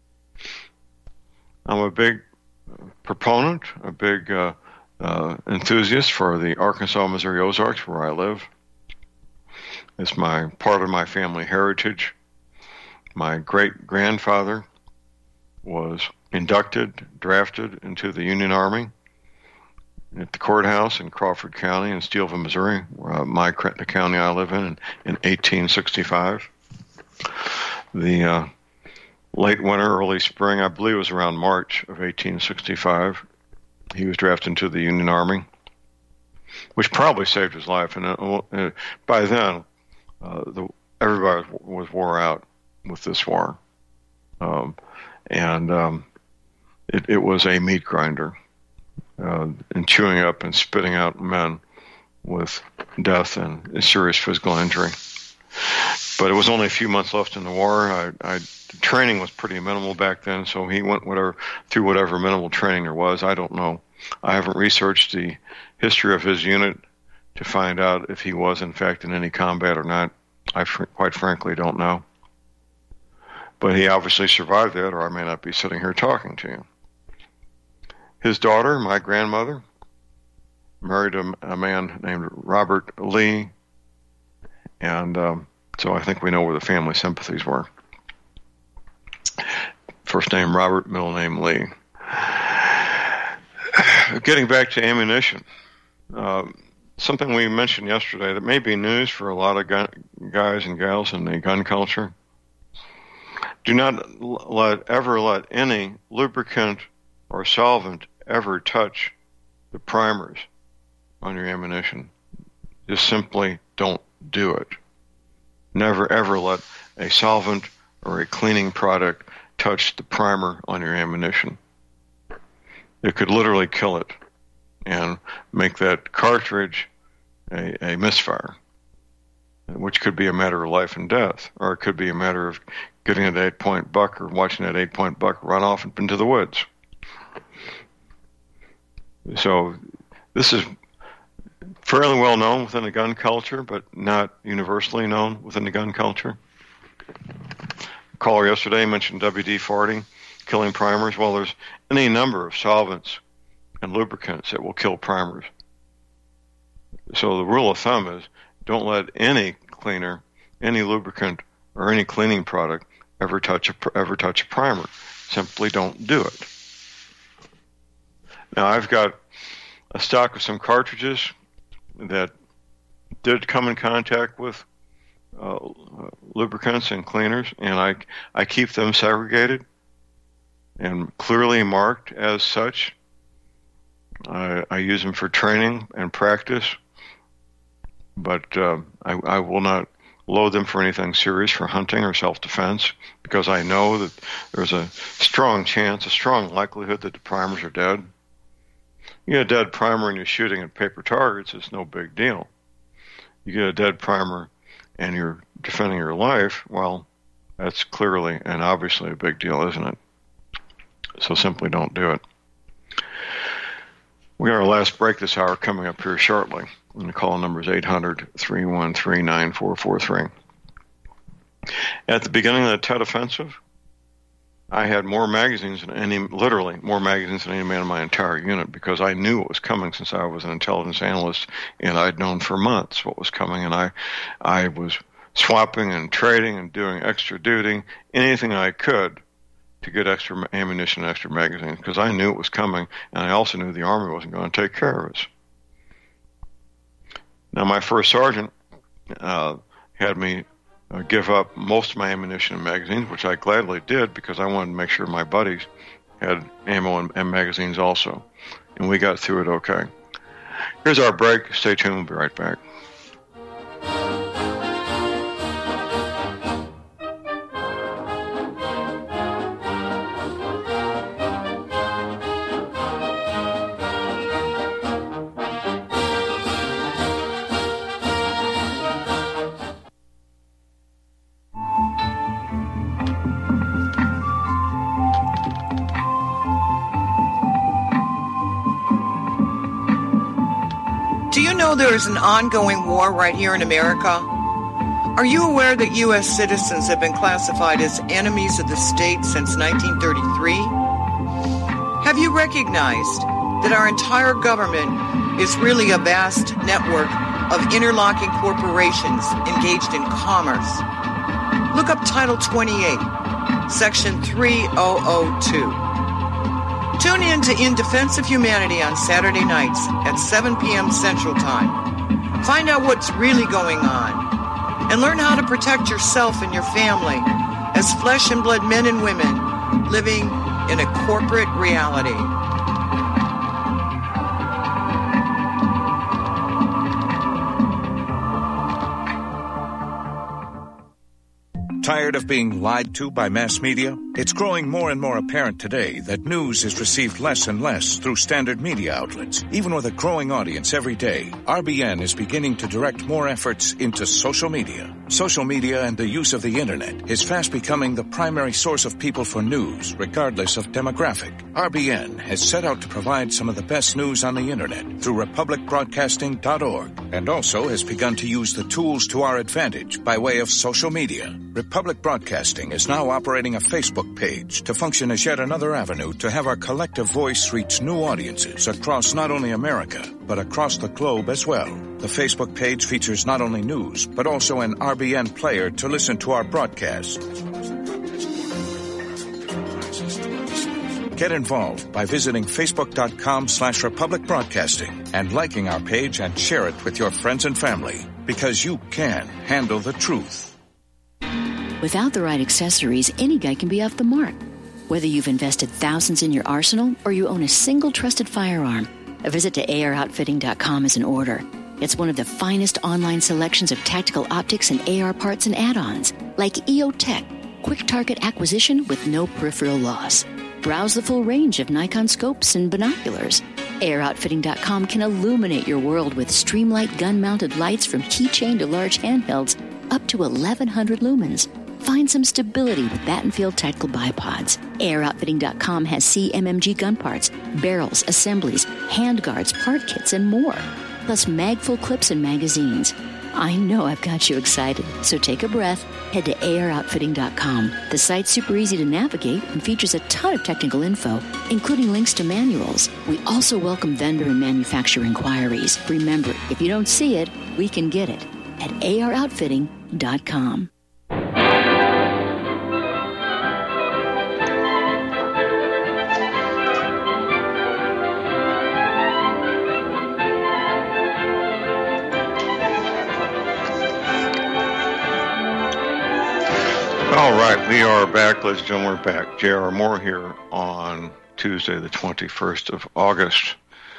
I'm a big proponent, a big uh, uh, enthusiast for the Arkansas-Missouri Ozarks, where I live. It's my part of my family heritage. My great-grandfather was inducted, drafted into the Union Army at the courthouse in Crawford County in Steelville, Missouri, uh, my the county I live in, in, in eighteen sixty-five. The uh, late winter, early spring, I believe it was around March of eighteen sixty-five, he was drafted into the Union Army, which probably saved his life. And uh, by then, uh, the, everybody was wore out with this war. Um, and um, it, it was a meat grinder, uh, and chewing up and spitting out men with death and serious physical injury. But it was only a few months left in the war. I, I, training was pretty minimal back then, so he went whatever through whatever minimal training there was. I don't know. I haven't researched the history of his unit to find out if he was, in fact, in any combat or not. I fr- quite frankly don't know. But he obviously survived that, or I may not be sitting here talking to you. His daughter, my grandmother, married a, a man named Robert Lee, and um, so I think we know where the family sympathies were. First name Robert, middle name Lee. Getting back to ammunition, uh, something we mentioned yesterday that may be news for a lot of gun, guys and gals in the gun culture. Do not let ever let any lubricant or solvent ever touch the primers on your ammunition. Just simply don't do it. Never ever let a solvent or a cleaning product touch the primer on your ammunition. It could literally kill it and make that cartridge a, a misfire, which could be a matter of life and death, or it could be a matter of getting an eight-point buck or watching that eight-point buck run off into the woods. So this is fairly well known within the gun culture, but not universally known within the gun culture. A caller yesterday mentioned W D forty, killing primers. Well, there's any number of solvents and lubricants that will kill primers. So the rule of thumb is don't let any cleaner, any lubricant, or any cleaning product ever touch a, ever touch a primer. Simply don't do it. Now, I've got a stock of some cartridges that did come in contact with uh, lubricants and cleaners, and I, I keep them segregated and clearly marked as such. I, I use them for training and practice, but uh, I, I will not load them for anything serious, for hunting or self-defense, because I know that there's a strong chance, a strong likelihood that the primers are dead. You get a dead primer and you're shooting at paper targets, it's no big deal. You get a dead primer and you're defending your life, well, that's clearly and obviously a big deal, isn't it? So simply don't do it. We got our last break this hour coming up here shortly. And the call number is eight hundred, three one three, nine four four three. At the beginning of the Tet Offensive, I had more magazines than any, literally more magazines than any man in my entire unit, because I knew it was coming since I was an intelligence analyst, and I'd known for months what was coming, and I, I was swapping and trading and doing extra duty, anything I could to get extra ammunition and extra magazines, because I knew it was coming, and I also knew the Army wasn't going to take care of us. Now, my first sergeant uh, had me uh, give up most of my ammunition and magazines, which I gladly did, because I wanted to make sure my buddies had ammo and, and magazines also, and we got through it okay. Here's our break. Stay tuned. We'll be right back. There is an ongoing war right here in America. Are you aware that U S citizens have been classified as enemies of the state since nineteen thirty-three? Have you recognized that our entire government is really a vast network of interlocking corporations engaged in commerce? Look up Title twenty-eight, Section three thousand two. Tune in to In Defense of Humanity on Saturday nights at seven p.m. Central Time. Find out what's really going on and learn how to protect yourself and your family as flesh and blood men and women living in a corporate reality. Tired of being lied to by mass media? It's growing more and more apparent today that news is received less and less through standard media outlets. Even with a growing audience every day, R B N is beginning to direct more efforts into social media. Social media and the use of the internet is fast becoming the primary source of people for news, regardless of demographic. R B N has set out to provide some of the best news on the internet through republic broadcasting dot org, and also has begun to use the tools to our advantage by way of social media. Republic Broadcasting is now operating a Facebook page to function as yet another avenue to have our collective voice reach new audiences across not only America, but across the globe as well. The Facebook page features not only news, but also an R B N player to listen to our broadcasts. Get involved by visiting facebook.com slash Republic Broadcasting and liking our page and share it with your friends and family, because you can handle the truth. Without the right accessories, any guy can be off the mark. Whether you've invested thousands in your arsenal or you own a single trusted firearm, a visit to A R outfitting dot com is in order. It's one of the finest online selections of tactical optics and A R parts and add-ons, like E O Tech, quick target acquisition with no peripheral loss. Browse the full range of Nikon scopes and binoculars. A R outfitting dot com can illuminate your world with Streamlight gun-mounted lights from keychain to large handhelds up to eleven hundred lumens. Find some stability with Battenfield Tactical Bipods. A R outfitting dot com has C M M G gun parts, barrels, assemblies, handguards, part kits, and more. Plus mag-full clips and magazines. I know I've got you excited, so take a breath. Head to A R outfitting dot com. The site's super easy to navigate and features a ton of technical info, including links to manuals. We also welcome vendor and manufacturer inquiries. Remember, if you don't see it, we can get it at A R outfitting dot com. All right, we are back, ladies and gentlemen, we're back. J R. Moore here on Tuesday, the twenty-first of August.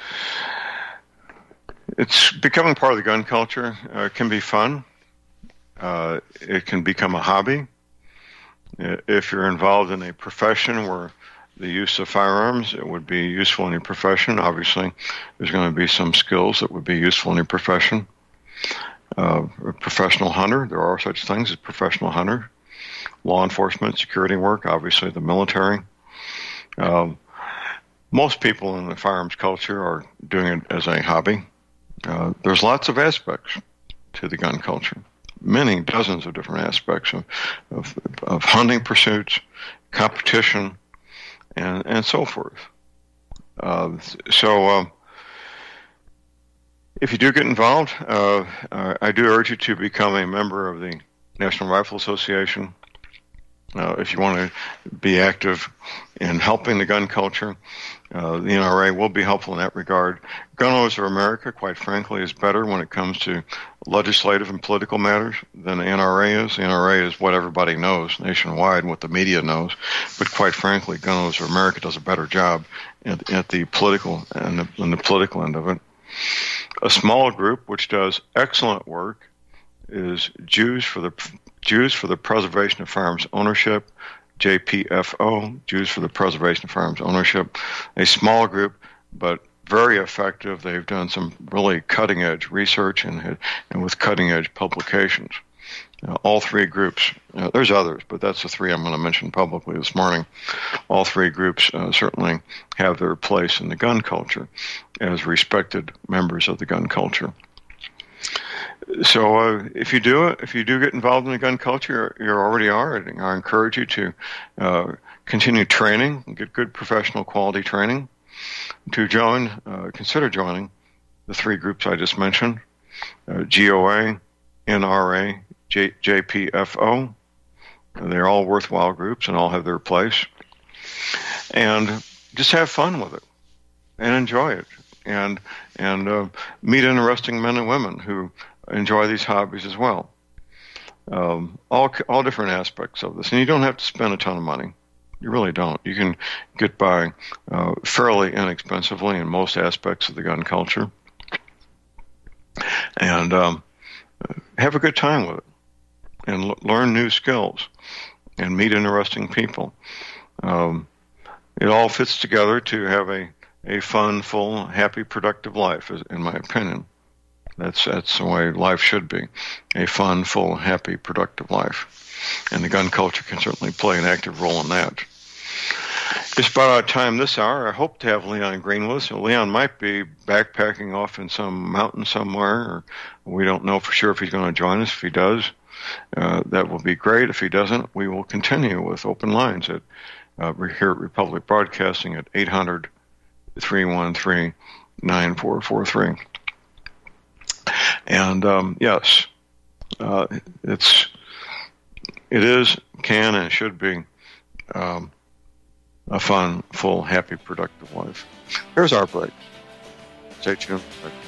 It's becoming part of the gun culture. Uh, it can be fun. Uh, it can become a hobby. If you're involved in a profession where the use of firearms, it would be useful in your profession. Obviously, there's going to be some skills that would be useful in your profession. Uh, a professional hunter, there are such things as professional hunter. Law enforcement, security work, obviously the military. Um, most people in the firearms culture are doing it as a hobby. Uh, there's lots of aspects to the gun culture. many dozens of different aspects of, of, of hunting pursuits, competition, and, and so forth. Uh, so uh, if you do get involved, uh, I do urge you to become a member of the National Rifle Association. Uh, if you want to be active in helping the gun culture, uh, the N R A will be helpful in that regard. Gun Owners of America, quite frankly, is better when it comes to legislative and political matters than the N R A is. The N R A is what everybody knows nationwide and what the media knows. But quite frankly, Gun Owners of America does a better job at, at the political and the, and the political end of it. A small group which does excellent work is Jews for the Jews for the Preservation of Firearms Ownership, J P F O, Jews for the Preservation of Firearms Ownership. A small group, but very effective. They've done some really cutting-edge research and, and with cutting-edge publications. Uh, all three groups, uh, there's others, but that's the three I'm going to mention publicly this morning. All three groups uh, certainly have their place in the gun culture as respected members of the gun culture. So uh, if you do it, if you do get involved in the gun culture, you already are. I encourage you to uh, continue training and get good professional quality training. To join, uh, consider joining the three groups I just mentioned, uh, G O A, N R A, J- JPFO. They're all worthwhile groups and all have their place. And just have fun with it and enjoy it. And, and uh, meet interesting men and women who enjoy these hobbies as well. Um, all all different aspects of this. And you don't have to spend a ton of money. You really don't. You can get by uh, fairly inexpensively in most aspects of the gun culture. And um, have a good time with it. And l- learn new skills. And meet interesting people. Um, it all fits together to have a, a fun, full, happy, productive life, in my opinion. That's that's the way life should be, a fun, full, happy, productive life. And the gun culture can certainly play an active role in that. It's about our time this hour. I hope to have Leon Green with us. So Leon might be backpacking off in some mountain somewhere, or we don't know for sure if he's going to join us. If he does, uh, that will be great. If he doesn't, we will continue with open lines at uh, here at Republic Broadcasting at eight hundred, three one three, nine four four three. And um, yes, uh, it's it is, can, and should be um, a fun, full, happy, productive life. Here's our break. Stay tuned.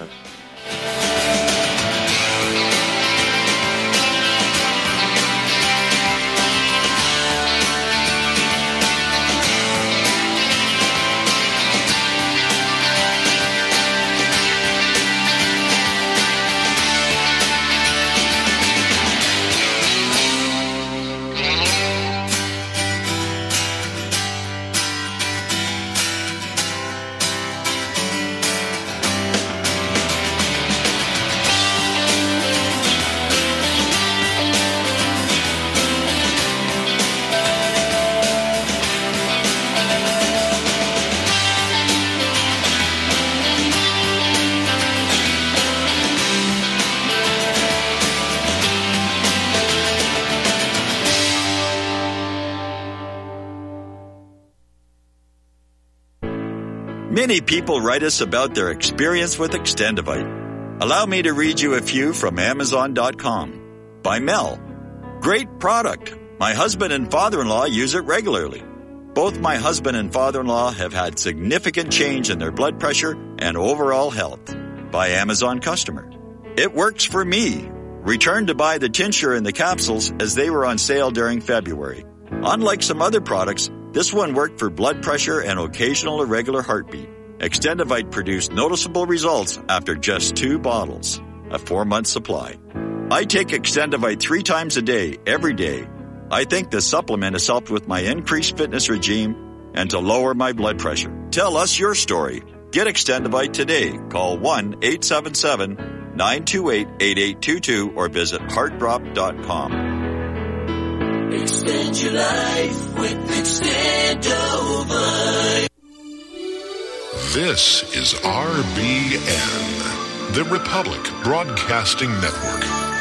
Many people write us about their experience with Extendivite. Allow me to read you a few from Amazon dot com. By Mel. Great product. My husband and father-in-law use it regularly. Both my husband and father-in-law have had significant change in their blood pressure and overall health. By Amazon customer. It works for me. Returned to buy the tincture and the capsules as they were on sale during February. Unlike some other products, this one worked for blood pressure and occasional irregular heartbeat. Extendivite produced noticeable results after just two bottles, a four-month supply. I take Extendivite three times a day, every day. I think the supplement has helped with my increased fitness regime and to lower my blood pressure. Tell us your story. Get Extendivite today. Call one eight seven seven, nine two eight, eight eight two two or visit heart drop dot com. Extend your life with Extendivite. This is R B N, the Republic Broadcasting Network.